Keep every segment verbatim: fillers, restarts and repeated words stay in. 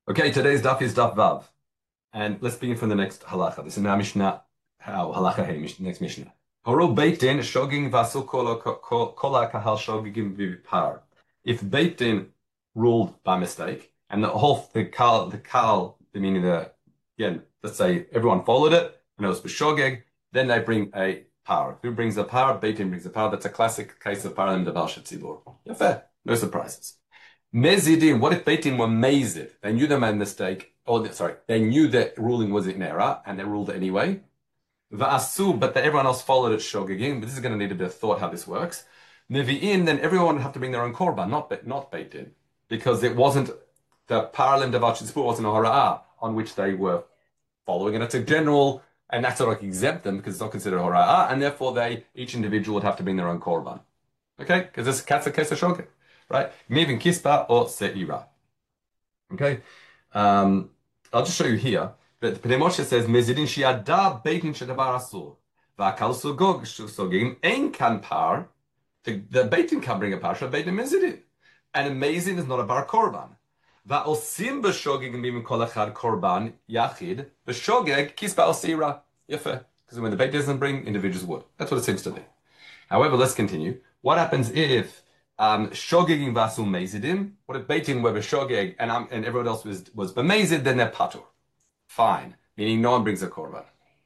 Okay, today's daf is daf vav, and let's begin from the next halacha. This is now Mishnah. How halacha hey, Mish- next Mishnah. Horo Beit Din shoging vasu kol kol kahal shogigim v'par. If Beit Din ruled by mistake, and the whole the kal the kal, meaning the again, let's say everyone followed it and it was b'shogeg, then they bring a par. Who brings a par? Beit Din brings a par. That's a classic case of parim deval shetzibur. Yeah, fair, no surprises. Mezidim, what if Beit Din were mazid? They knew they made a mistake, or sorry, they knew that ruling was in error, and they ruled it anyway. Va'asu, but that everyone else followed it shogegim, but this is going to need a bit of thought how this works. Nevi'in, then everyone would have to bring their own korban, not, not Beit Din, because it wasn't, the paralim devat shetzibur wasn't a hora'ah on which they were following, and it's a general, and that's not like exempt them, because it's not considered hora'ah, and therefore they, each individual would have to bring their own korban. Okay? Because this, that's a case of shogeg. Right? Mivin kispa or seira. Okay? Um, I'll just show you here that Pnei Moshe says, Mezidin shiada beitin shedavar asur. V'akal sugog sugim ein kan par. The, the beitin can bring a par, beitin mezidin. And a mezidin is not a bar korban. Va'osim b'shogeg mivin kol echad korban yachid. B'shogeg kispa or seira. Yafe. Because when the beit doesn't bring, individuals would. That's what it seems to be. However, let's continue. What happens if Um, shogeging vasu mezidim. What if Beit Din were b'shogeg and um, and everyone else was was b'mezid? Then they're patur. Fine, meaning no one brings a korban.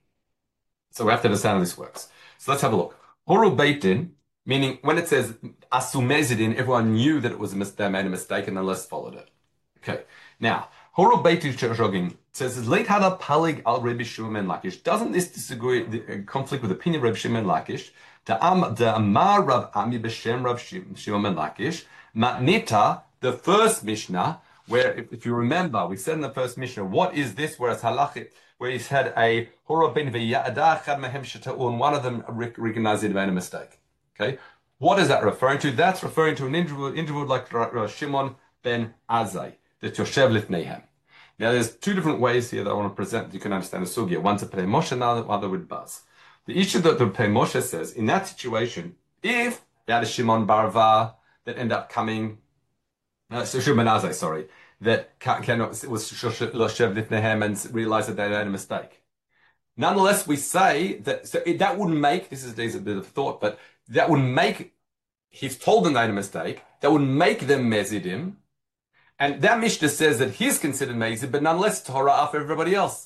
So we have to understand how this works. So let's have a look. Horu Beit Din, meaning when it says asu mezidin, everyone knew that it was a mis- they made a mistake and the rest followed it. Okay. Now Horu Beit Din shogeging says late hada palig al Rabbi Shimon Lakish. Doesn't this disagree the, uh, conflict with the opinion of Rabbi Shimon Lakish? The Am the Amar Rav Ami b'Shem Rav Shimon ben Lakish Matnita, the first Mishnah, where if, if you remember, we said in the first Mishnah, what is this? Whereas halachit, where he said a horabin v'yada chad mehem sheta'un, one of them recognized it made a mistake. Okay, what is that referring to? That's referring to an individual, individual like Rav Shimon ben Azai, the Yoshev Lifneihem. Now, there's two different ways here that I want to present that you can understand the sugya. One's a Pnei Moshe, and the other with Baz. The issue that the Pnei Moshe says, in that situation, if you had a Shimon Barva that end up coming, uh, so Shimon Azai, sorry, that cannot, was Yoshev Lifneihem and realized that they made a mistake. Nonetheless, we say that, so it, that wouldn't make, this is, this is a bit of thought, but that would make, he's told them they made a mistake, that would make them Mezidim, and that Mishnah says that he's considered Mezid, but nonetheless Torah for everybody else.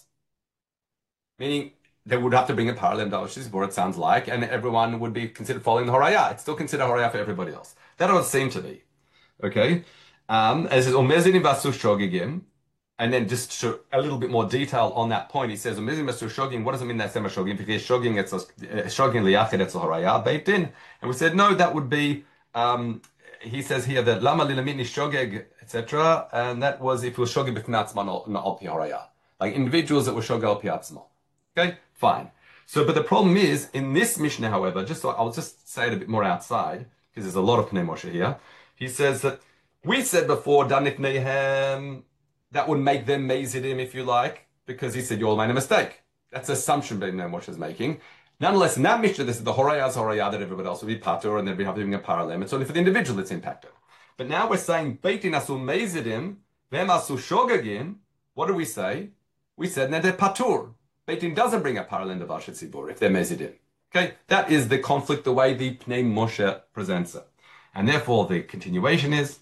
Meaning they would have to bring a parallel Dalashis Bor, it sounds like, and everyone would be considered following the Horaya. It's still considered Horaya for everybody else. That would seem to be. Okay? Um, as it says, Omezidim Vasu Shogigim, and then just show a little bit more detail on that point. He says, Omezidim Vasu Shogim, what does it mean that Sema Shogim? Because Shogim, it's a Shogim Liyachid, it's a Horaya, Beit Din. And we said, no, that would be, um, he says here that Lama Lilamini Shogeg, et cetera. And that was if it was Shogeg B'Fnatzma, not Al Pi Horaya. Like individuals that were Shogeg Al Pi Atzma. Okay, fine. So, but the problem is, in this Mishnah, however, just so I'll just say it a bit more outside, because there's a lot of Pnei Moshe here. He says that we said before, Danif Nehem, that would make them Mezidim, if you like, because he said you all made a mistake. That's the assumption Pnei Moshe is making. Nonetheless, in that Mishnah, this is the Horayah's Horayah that everybody else would be Patur, and they'd be having a parallel. It's only for the individual that's impacted. But now we're saying, Beitin Asu Mezidim, Vem Asu Shogagim. What do we say? We said that they're Patur. Beit Din doesn't bring a parallel of Ashet Tzibur if they're Mezidim. Okay, that is the conflict, the way the Pnei Moshe presents it. And therefore, the continuation is,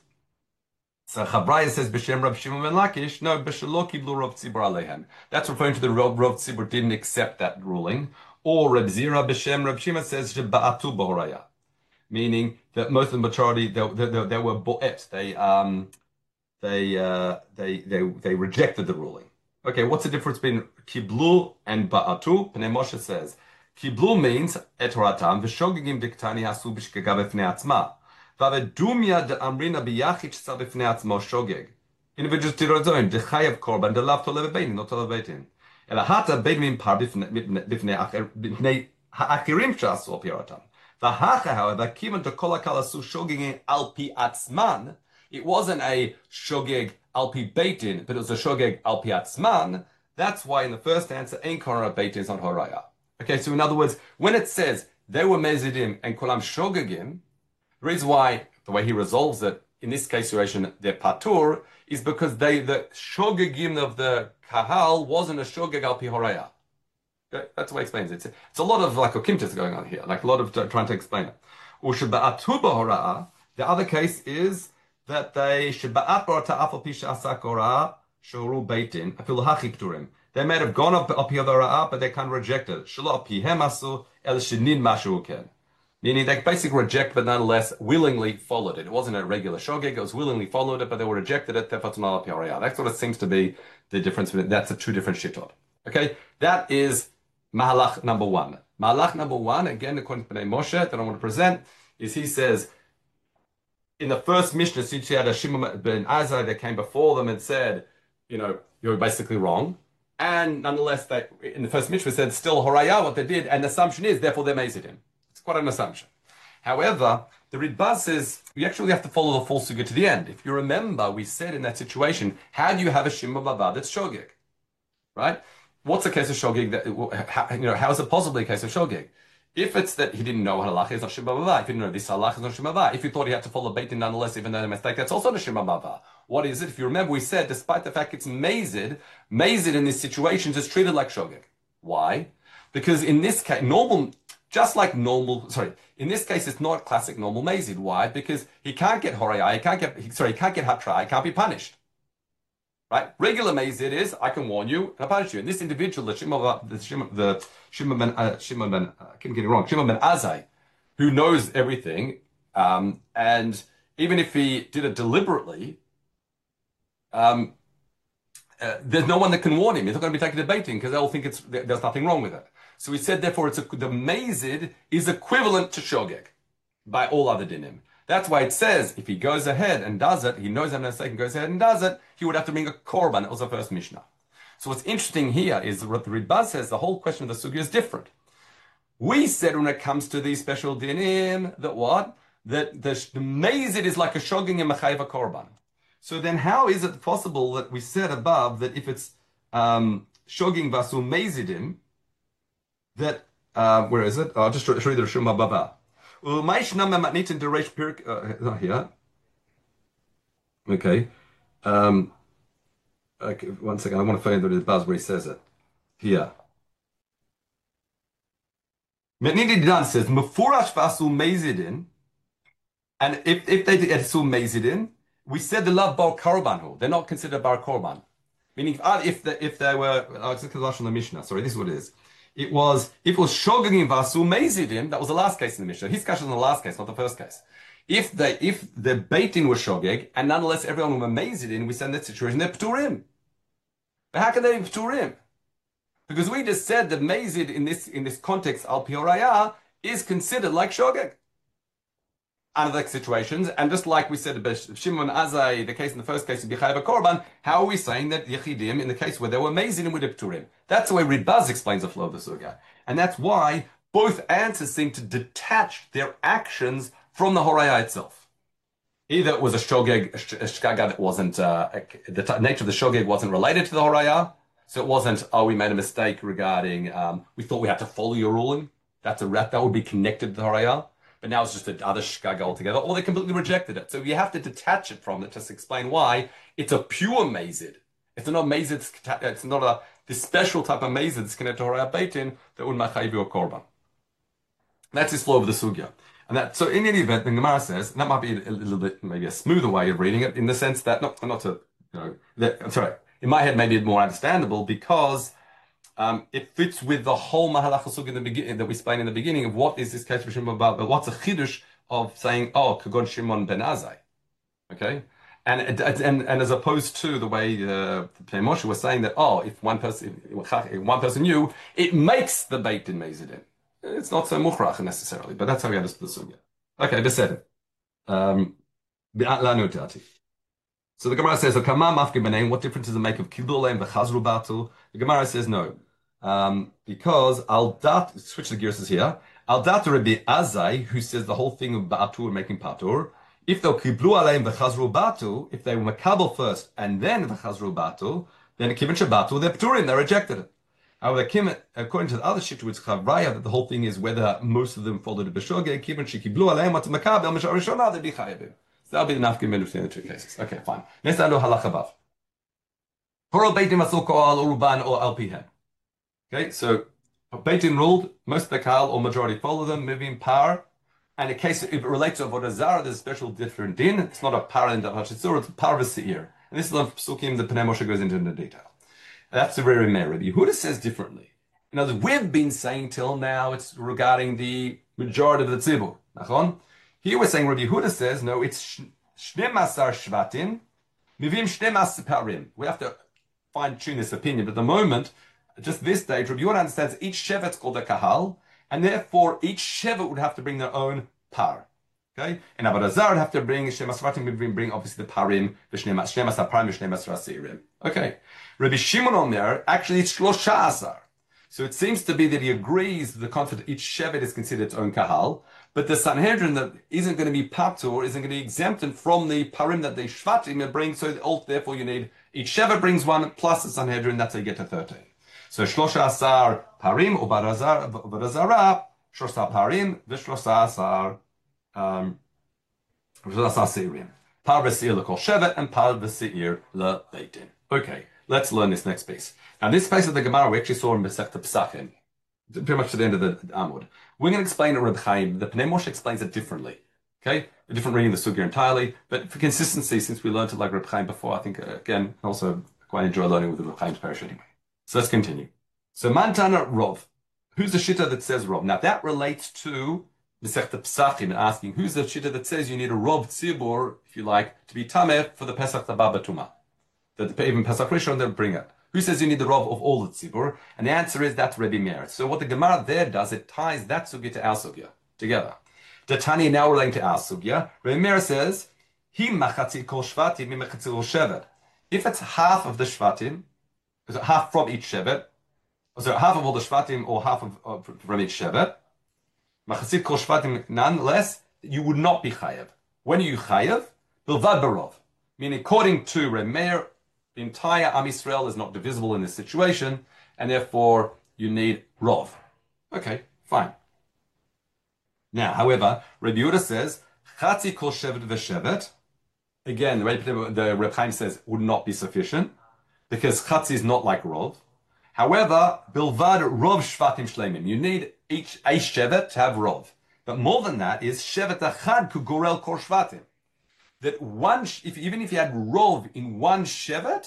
so Chabraya says, B'Shem Rav Shimon ben Lakish, no, B'Shelo Kiblu Rav Tzibur Aleihem. That's referring to the Rav, Rav Tzibur didn't accept that ruling. Or Reb Zira B'Shem Rav Shimon says, Ba'atu B'Horaya. Meaning that most of the majority, they, they, they, they were bo'et. They, um, they, uh, they, they, they rejected the ruling. Okay, what's the difference between kiblu and ba'atu? Pnei Moshe says, kiblu means et horatam, v'shogegim diktani hasu b'shkega b'fnei atzma, v'avedumya de'amrina b'yachit sh'sa b'fnei atzmo shogeg. Individuals tirozoin, dechayev korban, delav tolev beitin, not tolev beitin. Ela hata beitin min par b'fnei ha'achirim sh'asu al pi horatam. V'hacha, however, kivan to kol hakal asu shogegin al pi atzman, it wasn't a shogeg al pi beitin, but it was a shogeg al pi atzman. That's why in the first answer, ein korah beitin is not horaya. Okay, so in other words, when it says they were mezidim and kolam shogegim, the reason why the way he resolves it in this case situation, they're patur, is because they the shogegim of the kahal wasn't a shogeg al pi horaya. Okay? That's the way it explains it. It's, it's a lot of like okimtas going on here, like a lot of uh, trying to explain it. Ushba'atu b'horaya. The other case is that they sheba'at barata afal pisha asak hora shoru beitin afilu hachi pturim. They may have gone up up here the horaya, but they can't reject it. Shelo pihem asu el shenin mashu ken. Meaning they basically reject, but nonetheless willingly followed it. It wasn't a regular shogeg, it was willingly followed it, but they were rejected it. That's what it seems to be the difference. That's the two different shittot. Okay, that is mahalach number one. Mahalach number one, again, according to Bnei Moshe, that I want to present, is he says, in the first Mishnah, since you had a Shimon ben Azai that came before them and said, you know, you're basically wrong. And nonetheless, they, in the first Mishnah said, still horaya, what they did, and the assumption is, therefore they're Mazidim. Quite an assumption. However, the Ritbaz says we actually have to follow the full sugya to the end. If you remember, we said in that situation, how do you have a shimma bava that's shogeg, right? What's the case of shogeg? That how, you know, how is it possibly a case of shogeg? If it's that he didn't know halacha, it's not shimma bava. If he didn't know this halacha, it's not shimma bava. If he thought he had to follow beitin nonetheless, even though the mistake, that's also not shimma bava. What is it? If you remember, we said despite the fact it's mazid, mazid in these situations is treated like shogeg. Why? Because in this case, normal. Just like normal, sorry, in this case, it's not classic normal mazid. Why? Because he can't get horaya, he can't get, sorry, he can't get hatra, he can't be punished. Right? Regular mazid is, I can warn you, and I punish you. And this individual, the Shimon, the Shimon, the Shimon ben, uh, Shimon ben, uh, I keep getting it wrong, Shimon ben Azai, who knows everything, um, and even if he did it deliberately, um, uh, there's no one that can warn him. He's not going to be taken to baiting because they'll think it's there's nothing wrong with it. So we said, therefore, it's a, the mazid is equivalent to shogeg by all other dinim. That's why it says if he goes ahead and does it, he knows I'm mistake and goes ahead and does it, he would have to bring a korban. That was the first Mishnah. So what's interesting here is what the Ritbaz says, the whole question of the sugya is different. We said when it comes to these special dinim that what? That the, the mazid is like a shogeg and mechayva korban. So then how is it possible that we said above that if it's um, shogeg vasu mazidim, that, uh, where is it? I'll just show you the Rishon Bava. Not here. Okay. Um, okay. One second. I want to find the buzz where he says it. Here. Metnidi Didan says, Mefurash vasu mezidin. And if, if they did vasu mezidin, we said the love bar korban. They're not considered bar korban. Meaning, if they, if they were, oh, it's on the Mishnah. Sorry, this is what it is. It was, if it was shogegim vasu mezidim, that was the last case in the Mishnah. His kasha is in the last case, not the first case. If they, if the beitin was shogeg, and nonetheless everyone were mezidim, we said in that situation, they're pturim. But how can they be pturim? Because we just said that mezid in this, in this context, al pi horaya, is considered like shogeg. Under the situations, and just like we said about Shimon Azai, the case in the first case of Bichayv Korban, how are we saying that Yechidim, in the case where they were Mazidim with Pturim? That's the way Ritbaz explains the flow of the Sugya. And that's why both answers seem to detach their actions from the Horaya itself. Either it was a Shogeg, a Shkaga that wasn't, uh, the t- nature of the Shogeg wasn't related to the Horaya, so it wasn't, oh, we made a mistake regarding, um, we thought we had to follow your ruling. That's a that would be connected to the Horaya. But now it's just another shkaga altogether, or they completely rejected it. So you have to detach it from it just to explain why it's a pure mazid. It's not mazid, it's not a this special type of mazid that's connected to Horaya Beitin that would machayiv or korban. That's his flow of the sugya. And that, so in any event, the Gemara says, and that might be a, a little bit, maybe a smoother way of reading it, in the sense that, not, not to, you know, that, I'm sorry, in my head maybe more understandable, because Um, it fits with the whole Mahalach Sugya in the beginning that we explained in the beginning of what is this case of Shimon about, but what's a chiddush of saying, oh, Kagon Shimon ben Azai, okay, and and and as opposed to the way uh, Pnei Moshe was saying that, oh, if one person if one person knew, it makes the beit in Mezidin. It's not so muchrach necessarily, but that's how we understood the Sugya. Okay, beseder. Um, So the Gemara says, what difference does it make of Kibul and Chazru Batu? The Gemara says no. Um, because Al Dat, switch the gears here, Al Dat Rabbi Azai, who says the whole thing of Batur making Patur, if they'll Kiblu Aleim V'Chazru Batu, if they were Makabel first and then V'Chazru Batu, then Kivin Shabatu, they're Pturim, they rejected it. However, according to the other Shittuits Chavraya, that the whole thing is whether most of them followed the B'Shogeg, Kivin Shikiblu Aleim, what's Makabel, Mishar Rishonah, they'd be Chayabim. So that'll be the nafka between the two cases. Okay, fine. Next, I know halacha vav. Horo beitim asur koal uruban or alpihen. Okay, so Beitin ruled most of the kahal or majority follow them, moving power. And in case if it relates to avodah zarah, there's a special different din. It's not a power in the hachitzur, it's a power of a seir. And this is the psukim the Pnei Moshe goes into in the detail. And that's the very merit. Rabbi Yehuda says differently. In other words, we've been saying till now it's regarding the majority of the tzibur. Nachon? Here we're saying Rabbi Yehuda says no, it's shnemasar shvatim, mivim shnemas parim. We have to fine tune this opinion, but at the moment, just this stage, Rabbi Yehuda understands each shevet's called a kahal, and therefore each shevet would have to bring their own par. Okay, and Avodah Zarah would have to bring shnemas shvatim, would bring obviously the parim, the shnemas shnemas parim, shnemas rasirim. Okay, Rabbi Shimon Omer actually it's shlosha asar. So it seems to be that he agrees that the concept of each shevet is considered its own kahal, but the Sanhedrin that isn't going to be patur, isn't going to be exempted from the parim that the shvatim bring. So all, therefore you need each shevet brings one plus the Sanhedrin. That's how you get to thirteen. So shlosha asar parim u'Avodah Zarah shlosha parim v'shlosha asar um shlosha seirim. Par v'seir l'kol shevet and par v'seir le'beitin. Okay, let's learn this next piece. Now this piece of the Gemara we actually saw in Masechta Pesachim, pretty much to the end of the Amud. We're going to explain it Reb Chaim. The Pnei Moshe explains it differently. Okay, a different reading of the sugya entirely, but for consistency, since we learned it like Reb Chaim before, I think uh, again also quite enjoy learning with the Reb Chaim's parish anyway. So let's continue. So Mantana Rov. Who's the shitta that says Rov? Now that relates to Masechta Pesachim, asking who's the shitta that says you need a Rov Tzibur, if you like, to be Tameh for the Pesach Tabah Batuma. That even Pesach Rishon they'll bring it. Who says you need the Rov of all the Tzibur? And the answer is that's Rebbe Meir. So what the Gemara there does, it ties that sugya to our sugya together. The Tanya now relating to our sugya. Rebbe Meir says, Hi machatzi kol shvatim, hi machatzi kol shevet. If it's half of the shvatim, half from each shevet, so half of all the shvatim or half of, uh, from each shevet, machatzi kol shvatim nonetheless, you would not be chayev. When are you chayev? Bilvad barov. Meaning according to Rebbe Meir, the entire Am Yisrael is not divisible in this situation, and therefore you need Rov. Okay, fine. Now, however, Rabbi Yehuda says, Chatzi kol shevet v'shevet. Again, the, the Reb Chaim says would not be sufficient, because Chatzi is not like Rov. However, Bilvad Rov Shvatim Shleimim. You need each a shevet to have Rov. But more than that is Shevet Achad Kugorel Kol Shvatim. That one, if even if you had Rov in one shevet,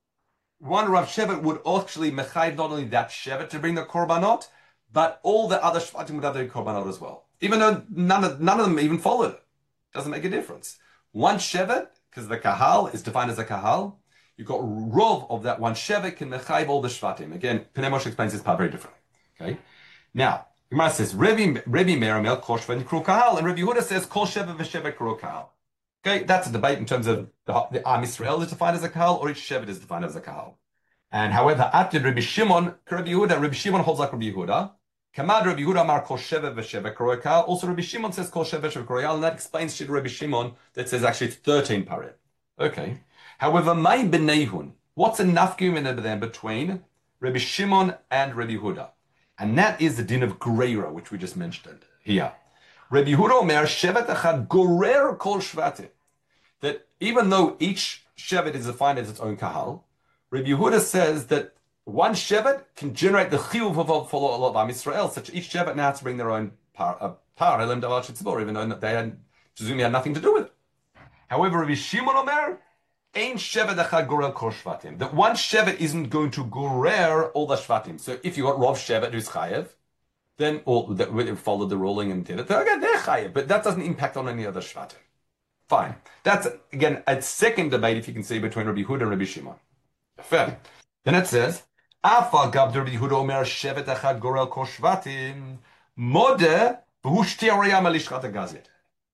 one Rav shevet would actually mechayiv not only that shevet to bring the korbanot, but all the other shvatim would have their korbanot as well. Even though none of none of them even followed it, doesn't make a difference. One shevet, because the kahal is defined as a kahal, you've got Rov of that one shevet can mechayiv all the shvatim. Again, Pnei Moshe explains this part very differently. Okay, now Gemara says Rebbe Rebbe Meramel kol shvatim kru kahal, and Rebbe Yehuda says kol shevet v'shevet kru kahal. Okay, that's a debate in terms of the, the Am Yisrael is defined as a kahal or each shevet is defined as a kahal. And however, after Rabbi Shimon, Rabbi Yehuda, Rabbi Shimon holds like Rabbi Yehuda. Kamad Rabbi Yehuda Amar kol shevet v'shevet kro kahal. Also, Rabbi Shimon says kol shevet v'shevet kro kahal, and that explains to Rabbi Shimon that says actually it's thirteen parim. Okay. However, my benehun, what's a nafkim then between Rabbi Shimon and Rabbi Yehuda? And that is the din of Greira, which we just mentioned here. Rabbi Yehuda Omer shevet achad gorer kol shvatim. That even though each shevet is defined as its own kahal, Rabbi Yehuda says that one shevet can generate the chiyuv of all a lot of Am Yisrael, such each shevet now has to bring their own par, par elim davar shetzibor, even though they had, presumably had nothing to do with it. However, Rabbi Shimon Omer, ein shevet achad gorer kol shvatim. That one shevet isn't going to gorer all the shvatim. So if you got Rav shevet who's chayev, then all that followed the ruling and did it, again they're chayev, but that doesn't impact on any other shvatim. Fine. That's, again, a second debate, if you can see, between Rabbi Yehuda and Rabbi Shimon. Fair. Then it says, Afa gab Rabbi Yehuda Omer shevet achad gorel kol shvatim modeh v'hu shti arayam alishchat hagazit.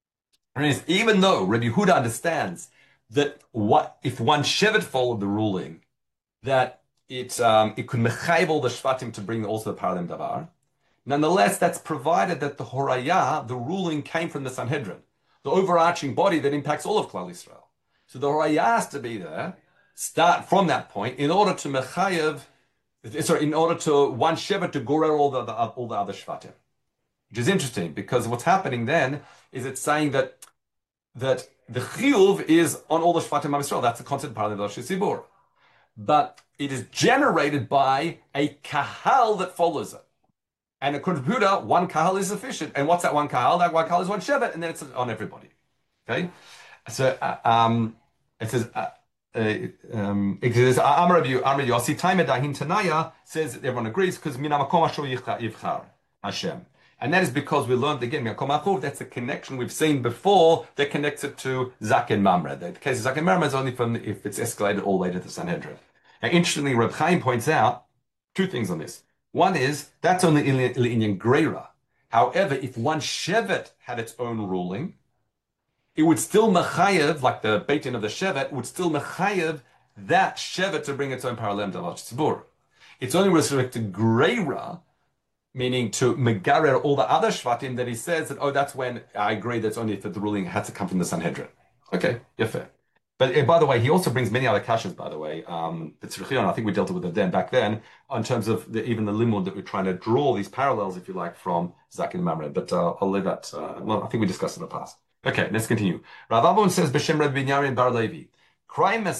Even though Rabbi Yehuda understands that what if one shevet followed the ruling, that it um, it could mechayiv all the shvatim to bring also the paradim davar, nonetheless, that's provided that the horayah, the ruling, came from the Sanhedrin, the overarching body that impacts all of Klal Yisrael. So the Horayah has to be there, start from that point, in order to mechayev, sorry, in order to one shevet to gorer all the, the all the other shvatim, which is interesting because what's happening then is it's saying that that the chiyuv is on all the shvatim of Israel. That's the concept of Paralel Shizibur. But it is generated by a kahal that follows it. And according to Buddha, one kahal is sufficient. And what's that one kahal? That one kahal is one shevet, and then it's on everybody. Okay? So, uh, um, it says, uh, uh, um, it says, Amar Rabbi Yossi, Taime Dahin Tanaya says that everyone agrees because Minamakom Asher Yivchar Hashem. And that is because we learned again, that's a connection we've seen before that connects it to Zaken Mamre. The case of Zaken Mamre is only from if it's escalated all the way to the Sanhedrin. Now, interestingly, Reb Chaim points out two things on this. One is that's only Inyan Greira. However, if one Shevet had its own ruling, it would still mechayev, like the Beit Din of the Shevet, would still mechayev that Shevet to bring its own parallel to Al Tzibur. It's only with respect to Greira, meaning to megarer all the other Shvatim, that he says that, oh, that's when I agree that's only if the ruling had to come from the Sanhedrin. Okay, yeah, fair. But uh, by the way, he also brings many other kashas, by the way. Um, the Tzrichion, I think we dealt with it then, back then, in terms of the, even the limud that we're trying to draw these parallels, if you like, from Zaken Mamre. But uh, I'll leave that. Uh, well, I think we discussed it in the past. Okay, let's continue. Rav Avon says, B'Shem Rabbi Binyamin Bar Levi. The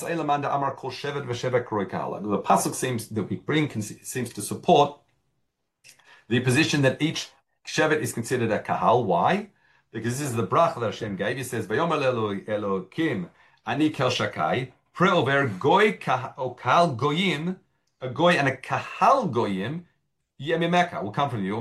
pasuk seems that we bring seems to support the position that each shevet is considered a kahal. Why? Because this is the bracha that Hashem gave. He says, "Vayomer Elokim ani kel shakai pre-over goy kahal goyim, a goy and a kahal goyim yemimeka will come from you.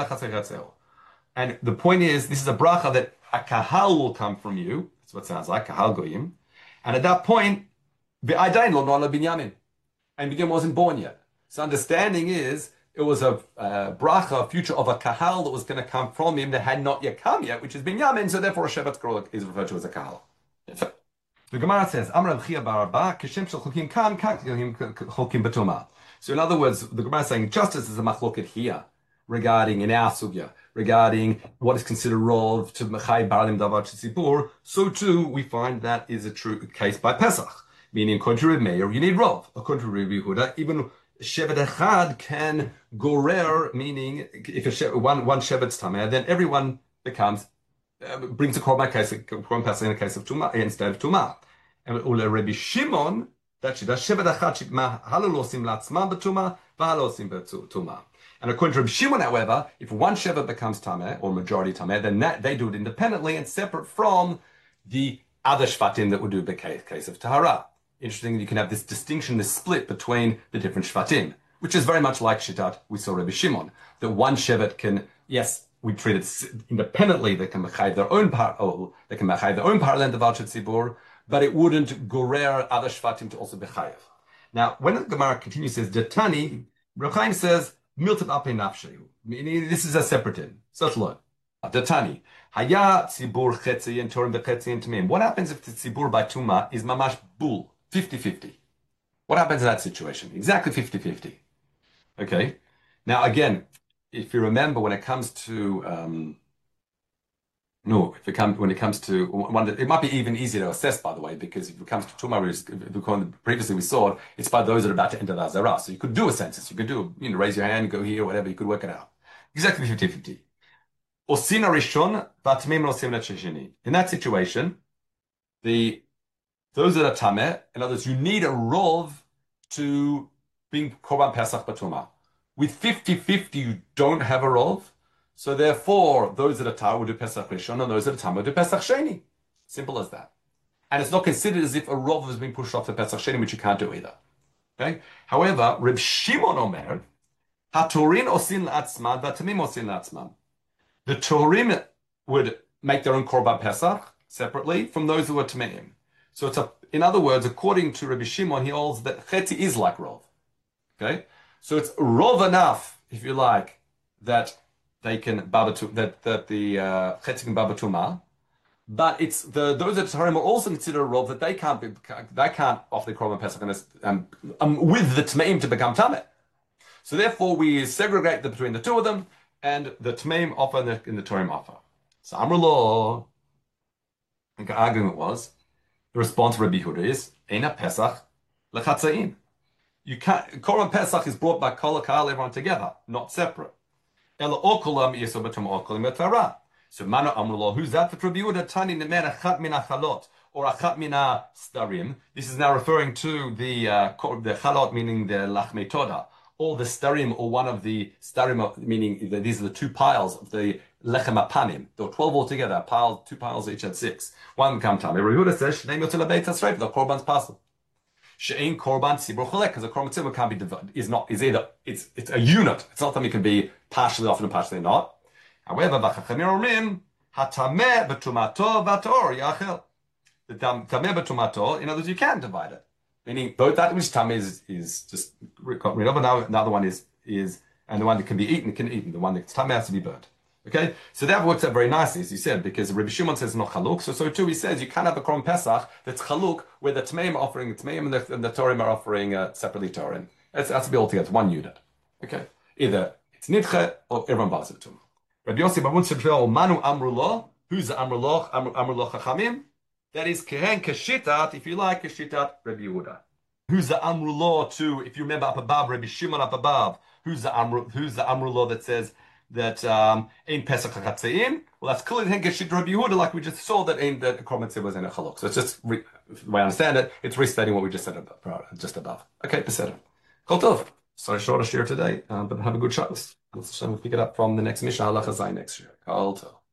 And the point is, this is a bracha that a kahal will come from you. That's what it sounds like, kahal goyim. And at that point, v'adayin lo nola binyamin, and Binyamin wasn't born yet. So understanding is, it was a uh, bracha, a future of a kahal that was going to come from him that had not yet come yet, which is Binyamin, so therefore a Shevet Grol is referred to as a kahal. The Gemara says, Amar Chia Baraba, Kishem Shel Chokim Kan, Chokim Batuma. So in other words, the Gemara is saying, just as there's a machloket here, regarding, in our sugya, regarding what is considered rov to Mechai Baralim Davar Tzibur, so too we find that is a true case by Pesach. Meaning, according to Reb Meir, you need rov. According to Reb Yehuda, even Shevet Echad can gorer, meaning if a shevet, one one shevet's tameh, then everyone becomes uh, brings a korban case, korban pesach in a case of tuma instead of tuma. And Ule Rabbi Shimon that she does Shevet Echad shitma halalosim latzman betuma v'halosim betuma. And according to Rabbi Shimon, however, if one shevet becomes tameh or majority tameh, then that, they do it independently and separate from the other shvatim that would do the case of tahara. Interesting, you can have this distinction, this split between the different shvatim, which is very much like Shittat we saw Rabbi Shimon, that one shevet can, yes, we treat it independently, they can mechai their own part, oh, they can mechai their own part of the tzibur, but it wouldn't gorer other shvatim to also bechayev. Now, when the Gemara continues, says, Datani, Reb Chaim says, miltat ape nafshayu, meaning this is a separate in. So let's learn. Datani, haya tzibur chetziyin torim bechetziyin tamim. What happens if the tzibur by tuma is mamash bul? fifty-fifty. What happens in that situation? Exactly fifty-fifty. Okay. Now, again, if you remember, when it comes to um, no, if it comes when it comes to one, it might be even easier to assess, by the way, because if it comes to tumah, previously we saw it's by those that are about to enter the Azara. So you could do a census, you could do, you know, raise your hand, go here, whatever. You could work it out. Exactly fifty-fifty. Osina rishon v'atmim osim sheni. In that situation, the those that are tameh, in other words, you need a rov to being korban pesach batuma. With fifty-fifty, you don't have a rov, so therefore, those that are tar will do pesach rishon, and those that are tameh will do pesach sheni. Simple as that. And it's not considered as if a rov has been pushed off to pesach sheni, which you can't do either. Okay. However, Reb Shimon Omer, hatorin osin la'atzman, v'atamim osin la'atzman. The torim would make their own korban pesach separately from those who are tameim. So it's a, in other words, according to Rabbi Shimon, he holds that chetzi is like rov. Okay, so it's rov enough, if you like, that they can babatu, that that the uh, chetzi can babatuma, but it's the those that Taharim are also considered rov that they can't be, they can't offer the korban pesach um, um, with the tmeim to become tameh. So therefore, we segregate the, between the two of them, and the tmeim offer and the, and the Taharim offer. So Amrullah, the argument was. The response to Rabbi Yehuda is, Eina Pesach lechatzaim. You can't, Korban Pesach is brought by Kol HaKahal, everyone together, not separate. Ela okolam yesobatum okolim etara. So Mano Amrullah, who's that for Rabbi Yehuda? Tani nemen achat min achalot. or achat mina starim. This is now referring to the uh, the chalot, meaning the lachmei toda, or the starim, or one of the starim, meaning the, these are the two piles of the lechem apanim. There were twelve altogether. Piles, two piles each had six. One kam tam. Yehuda says shnei yotel beit hasreif. The korban's possible. She'ain korban tzibur cholek, because a korban tzibur can't be divided. Is not. Is either. It's it's a unit. It's not something that can be partially offered and partially not. However, v'chachamim omrim hatameh b'tumato v'ator yachel. The tameh b'tumato. In other words, you can divide it. Meaning, both that which tameh is is just got rid of, and now another one is is and the one that can be eaten can be eaten. The one that's tameh has to be burnt. Okay, so that works out very nicely, as you said, because Rabbi Shimon says not chaluk. So, so too he says you can have a Korban Pesach that's chaluk, where the Tmeim are offering the Tmeim and the, and the Torim are offering uh, separately Torim. It has to be all together, one unit. Okay, either it's nidche or everyone buys it to him. Rabbi Yossi Bar Munzir Manu Amrulo. Who's the Amrulo? Amrulo Chachamim. That is kehen keshitat, if you like, keshitat Rabbi Yehuda. Who's the Amrulo to? If you remember up above, Rabbi Shimon up above. Who's the Amru? Who's the Amrulo that says that um in Pesach HaChatzeim? Well, that's clearly Hengeshit Rabbi Yehuda, like we just saw that in the Korban Tzibur was in a Chaluk. So it's just, re, the way I understand it, it's restating what we just said above, just above. Okay, Pesach. Kol Tov. Sorry, shorter share today, um, but have a good Shabbos. We'll pick it up from the next Mishnah, Halacha Zayin next year. Kol Tov.